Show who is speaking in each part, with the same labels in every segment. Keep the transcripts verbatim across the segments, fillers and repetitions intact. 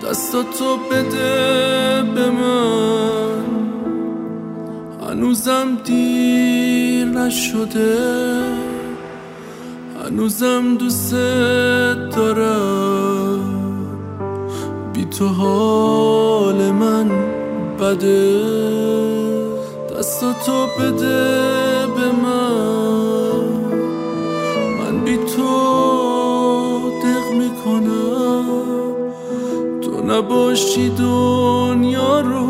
Speaker 1: دستاتو بده به من، هنوزم دیر نشده، هنوزم دوست دارم. بی تو حال من بده، دستاتو بده به من، من بی تو دق میکنم. تو نباشی دنیا رو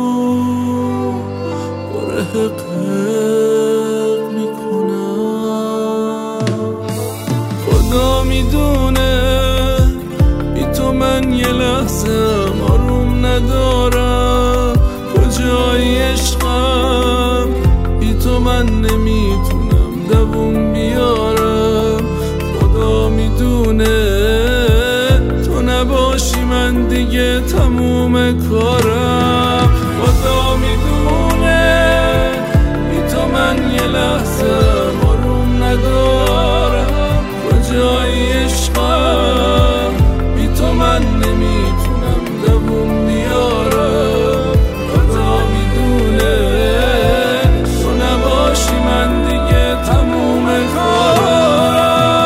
Speaker 1: بره حق حق میکنم. خدا میدونه بی تو من یه لحظه آروم ندارم. کجای عشقم بی تو من نمیتونم دووم بیارم. خدا میدونه تو نباشی من دیگه تموم کارم. خدا میدونه بی تو من یه لحظه آروم ندارم. کجای عشقم بی تو من نمیتونم دووم بیارم. خدا میدونه تو نباشی من دیگه تموم کارم.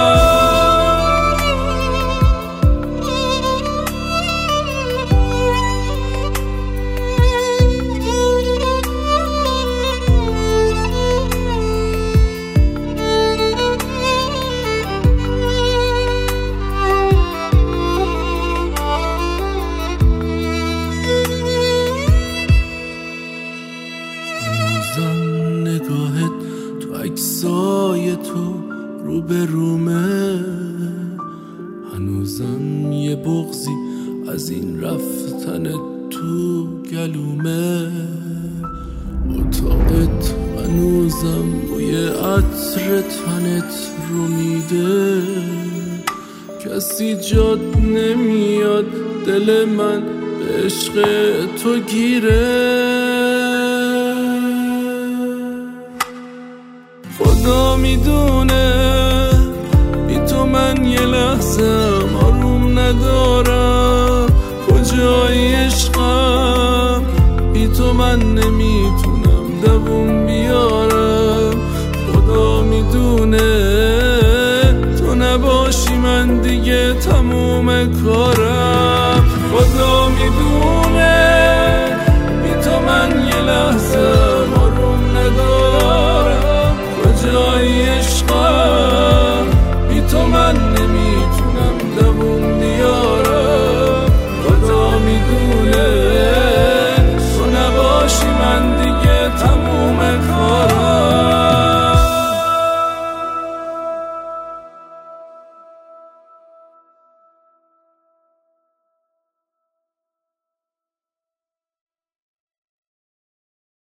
Speaker 1: نگاهت تو عکسای تو رو به رومه، هنوزم یه بغضی از این رفتن تو گلومه. اتاقت هنوزم بوی عطر تنت رو میده. کسی جاد نمیاد دل من به عشق تو گیره. خدا میدونه بی تو من یه لحظه آروم ندارم. کجای عشقم بی تو من نمیتونم دووم بیارم. خدا میدونه تو نباشی من دیگه تموم کارم. خدا